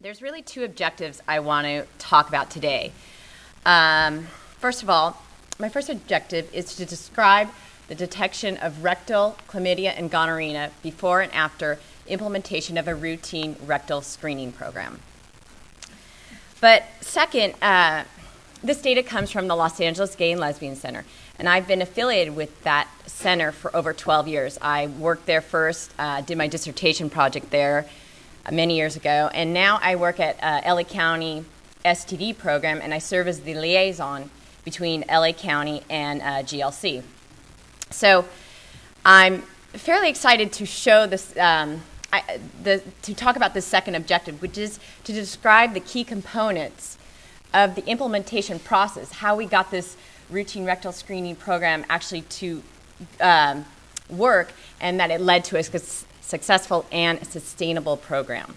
There's really two objectives I want to talk about today. First of all, my first objective is to describe the detection of rectal chlamydia and gonorrhea before and after implementation of a routine rectal screening program. But second, this data comes from the Los Angeles Gay and Lesbian Center, and I've been affiliated with that center for over 12 years. I worked there first, did my dissertation project there many years ago, and now I work at LA County STD program, and I serve as the liaison between LA County and GLC. So I'm fairly excited to show this, to talk about this second objective, which is to describe the key components of the implementation process, how we got this routine rectal screening program actually to work, and that it led to a successful and sustainable program.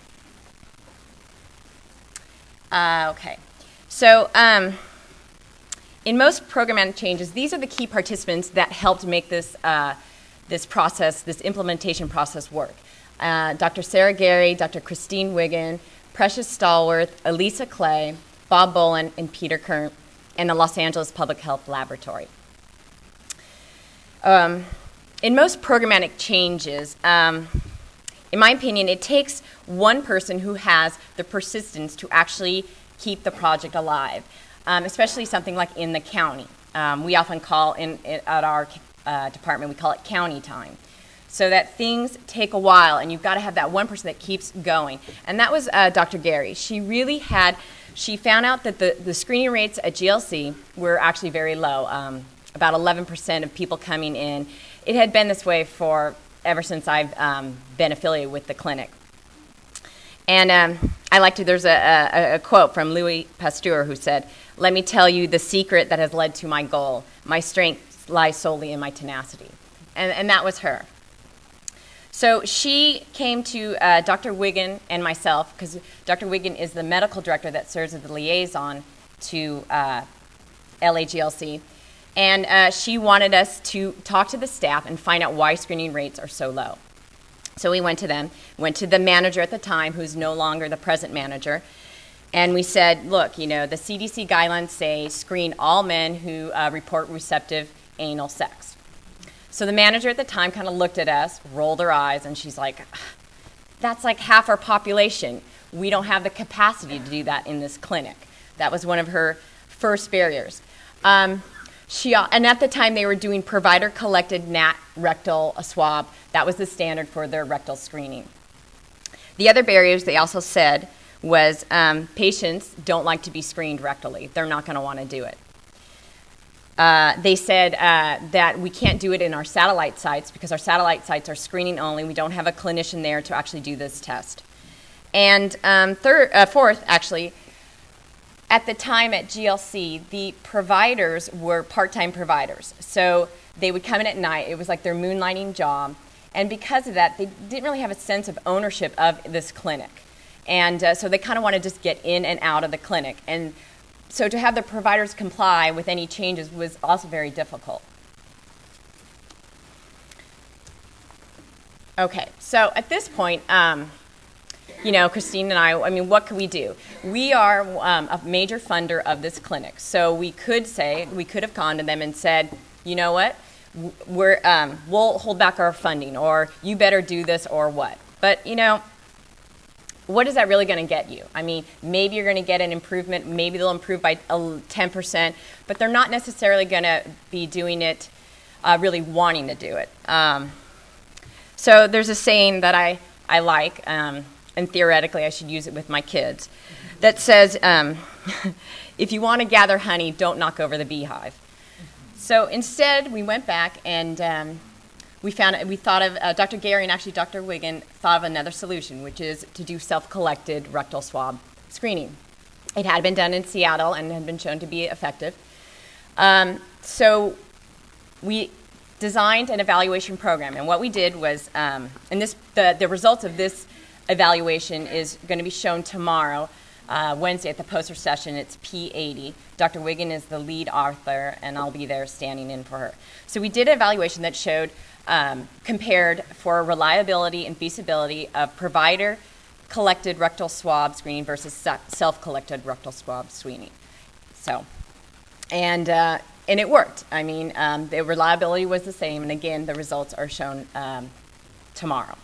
Okay, so in most programmatic changes, these are the key participants that helped make this this implementation process work. Dr. Sarah Gary, Dr. Christine Wiggin, Precious Stallworth, Elisa Clay, Bob Bolin, and Peter Kern, and the Los Angeles Public Health Laboratory. In most programmatic changes, in my opinion, it takes one person who has the persistence to actually keep the project alive, especially something like in the county. We often call, at our department, we call it county time. So that things take a while, and you've got to have that one person that keeps going. And that was Dr. Gary. She found out that the screening rates at GLC were actually very low, about 11% of people coming in. It had been this way ever since I've been affiliated with the clinic. And there's a quote from Louis Pasteur who said, "Let me tell you the secret that has led to my goal. My strength lies solely in my tenacity." And that was her. So she came to Dr. Wiggin and myself, because Dr. Wiggin is the medical director that serves as the liaison to LAGLC, and she wanted us to talk to the staff and find out why screening rates are so low. So we went to them, went to the manager at the time, who's no longer the present manager, and we said, look, the CDC guidelines say screen all men who report receptive anal sex. So the manager at the time kind of looked at us, rolled her eyes, and she's like, that's like half our population. We don't have the capacity to do that in this clinic. That was one of her first barriers. And at the time, they were doing provider-collected NAT rectal swab. That was the standard for their rectal screening. The other barriers they also said was patients don't like to be screened rectally. They're not going to want to do it. They said that we can't do it in our satellite sites because our satellite sites are screening only. We don't have a clinician there to actually do this test. And fourth, actually, at the time at GLC, the providers were part-time providers. So they would come in at night. It was like their moonlighting job. And because of that, they didn't really have a sense of ownership of this clinic. And so they kind of want to just get in and out of the clinic. And so to have the providers comply with any changes was also very difficult. Okay, so at this point, Christine and I mean, what could we do? We are a major funder of this clinic. So we could have gone to them and said, you know what, we'll hold back our funding, or you better do this, or what. But, what is that really going to get you? I mean, maybe you're going to get an improvement. Maybe they'll improve by 10%, but they're not necessarily going to be doing it, really wanting to do it. So there's a saying that I like, and theoretically I should use it with my kids, that says, if you want to gather honey, don't knock over the beehive. So instead, we went back and we thought of, Dr. Gary and actually Dr. Wiggin thought of another solution, which is to do self-collected rectal swab screening. It had been done in Seattle and had been shown to be effective. So we designed an evaluation program, and what we did was, the results of this evaluation is going to be shown tomorrow, Wednesday at the poster session. It's P80. Dr. Wiggin is the lead author, and I'll be there standing in for her. So we did an evaluation that showed compared for reliability and feasibility of provider collected rectal swab screening versus self-collected rectal swab screening. So, and it worked. I mean, the reliability was the same, and again, the results are shown tomorrow.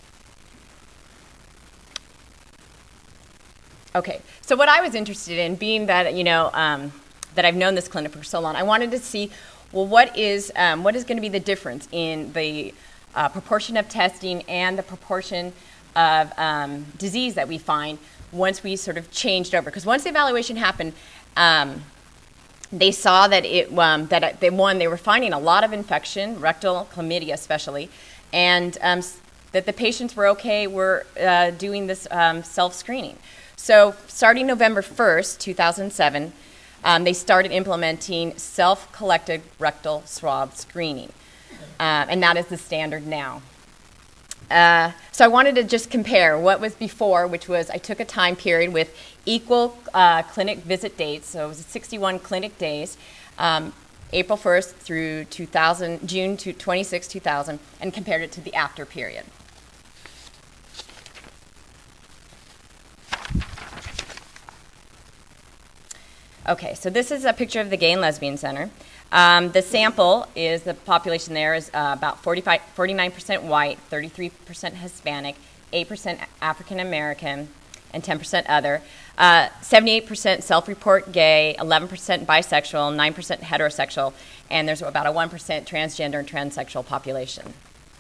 Okay, so what I was interested in, being that that I've known this clinic for so long, I wanted to see, well, what is going to be the difference in the proportion of testing and the proportion of disease that we find once we sort of changed over? Because once the evaluation happened, they saw that they were finding a lot of infection, rectal chlamydia especially, and that the patients were doing this self-screening. So starting November 1st, 2007, they started implementing self-collected rectal swab screening, and that is the standard now. So I wanted to just compare what was before, which was I took a time period with equal clinic visit dates, so it was 61 clinic days, April 1st through June 26, 2000, and compared it to the after period. Okay, so this is a picture of the Gay and Lesbian Center. The sample is, the population there is about 49% white, 33% Hispanic, 8% African American, and 10% other. 78% self-report gay, 11% bisexual, 9% heterosexual, and there's about a 1% transgender and transsexual population.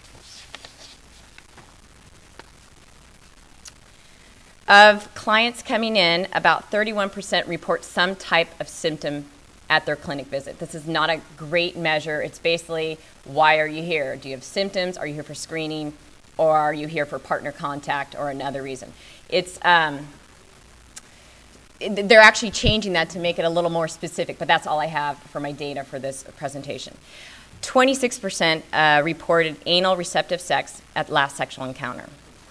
Of clients coming in, about 31% report some type of symptom at their clinic visit. This is not a great measure. It's basically, why are you here? Do you have symptoms? Are you here for screening? Or are you here for partner contact or another reason? They're actually changing that to make it a little more specific, but that's all I have for my data for this presentation. 26% reported anal receptive sex at last sexual encounter.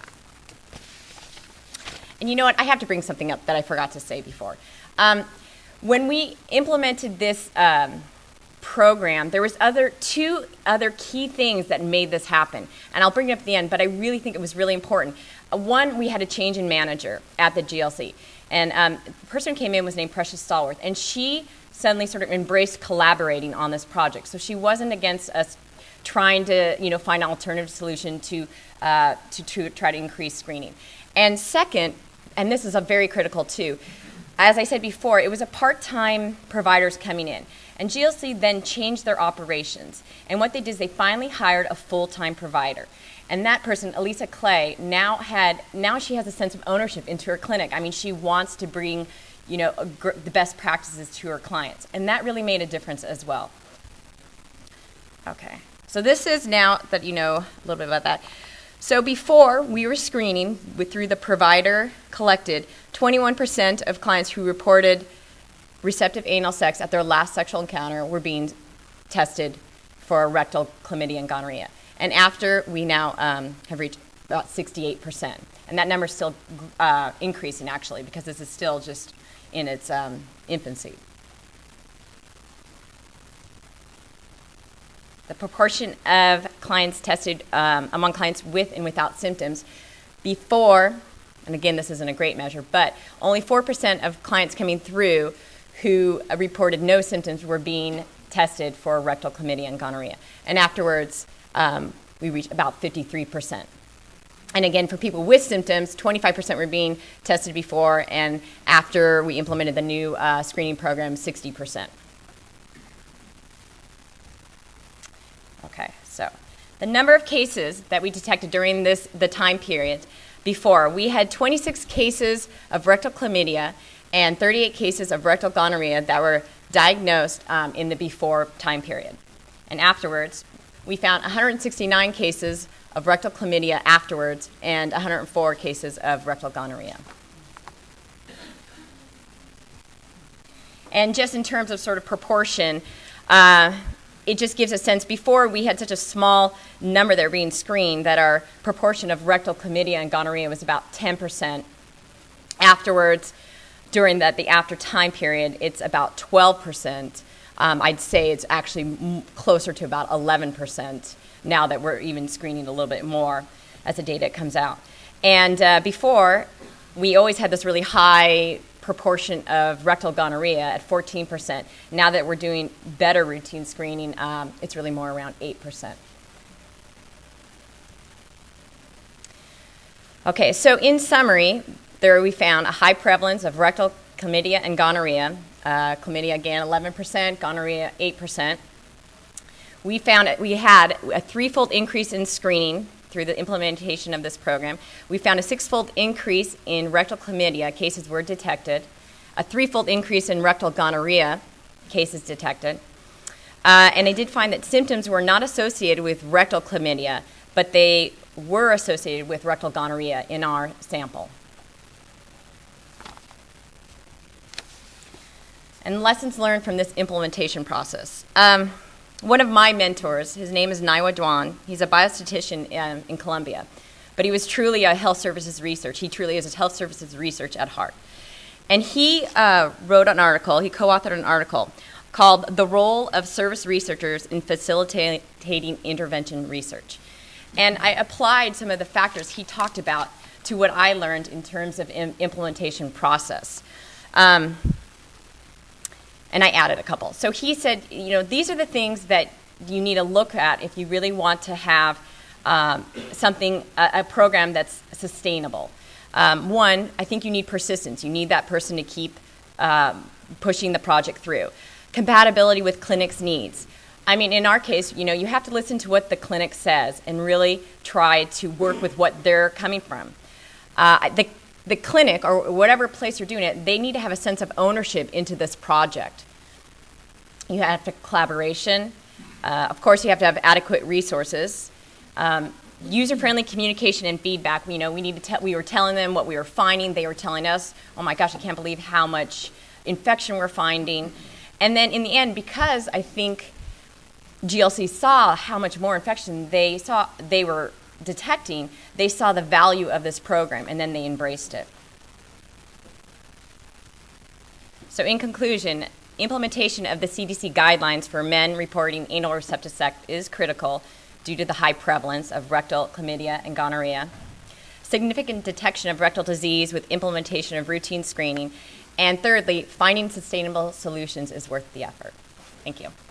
And you know what? I have to bring something up that I forgot to say before. When we implemented this program, there was two other key things that made this happen. And I'll bring it up at the end, but I really think it was really important. One, we had a change in manager at the GLC. And the person who came in was named Precious Stallworth. And she suddenly sort of embraced collaborating on this project. So she wasn't against us trying to find an alternative solution to try to increase screening. And second, and this is a very critical too, as I said before, it was a part-time providers coming in. And GLC then changed their operations. And what they did is they finally hired a full-time provider. And that person, Elisa Clay, now she has a sense of ownership into her clinic. I mean, she wants to bring, the best practices to her clients. And that really made a difference as well. Okay. So this is, now that you know a little bit about that. So before, we were screening through the provider collected 21% of clients who reported receptive anal sex at their last sexual encounter were being tested for rectal chlamydia and gonorrhea. And after, we now have reached about 68%. And that number is still increasing, actually, because this is still just in its infancy. The proportion of clients tested among clients with and without symptoms before, and again, this isn't a great measure, but only 4% of clients coming through who reported no symptoms were being tested for rectal chlamydia and gonorrhea. And afterwards, we reached about 53%. And again, for people with symptoms, 25% were being tested before, and after we implemented the new screening program, 60%. Okay, so the number of cases that we detected during the time period before, we had 26 cases of rectal chlamydia and 38 cases of rectal gonorrhea that were diagnosed in the before time period. And afterwards, we found 169 cases of rectal chlamydia afterwards and 104 cases of rectal gonorrhea. And just in terms of sort of proportion, it just gives a sense. Before, we had such a small number that were being screened that our proportion of rectal chlamydia and gonorrhea was about 10%. Afterwards, during the after time period, it's about 12%. I'd say it's actually closer to about 11% now that we're even screening a little bit more as the data comes out. And before, we always had this really high proportion of rectal gonorrhea at 14%. Now that we're doing better routine screening, it's really more around 8%. Okay, so in summary, there we found a high prevalence of rectal chlamydia and gonorrhea. Chlamydia, again, 11%, gonorrhea, 8%. We found we had a threefold increase in screening through the implementation of this program. We found a sixfold increase in rectal chlamydia cases were detected, a threefold increase in rectal gonorrhea cases detected, and they did find that symptoms were not associated with rectal chlamydia, but they were associated with rectal gonorrhea in our sample. And lessons learned from this implementation process. One of my mentors, his name is Naiwa Dwan. He's a biostatistician in Columbia, but he was truly a health services research. He truly is a health services research at heart. And he wrote an article, he co-authored an article called The Role of Service Researchers in Facilitating Intervention Research. And I applied some of the factors he talked about to what I learned in terms of implementation process. And I added a couple. So he said, these are the things that you need to look at if you really want to have a program that's sustainable. One, I think you need persistence. You need that person to keep pushing the project through. Compatibility with clinic's needs. I mean, in our case, you have to listen to what the clinic says and really try to work with what they're coming from. The clinic, or whatever place you're doing it, they need to have a sense of ownership into this project. You have to collaboration. Of course, you have to have adequate resources. User-friendly communication and feedback. We were telling them what we were finding. They were telling us, oh my gosh, I can't believe how much infection we're finding. And then in the end, because I think GLC saw how much more infection they were detecting, they saw the value of this program, and then they embraced it. So in conclusion, implementation of the CDC guidelines for men reporting anal receptor is critical due to the high prevalence of rectal chlamydia and gonorrhea. Significant detection of rectal disease with implementation of routine screening. And thirdly, finding sustainable solutions is worth the effort. Thank you.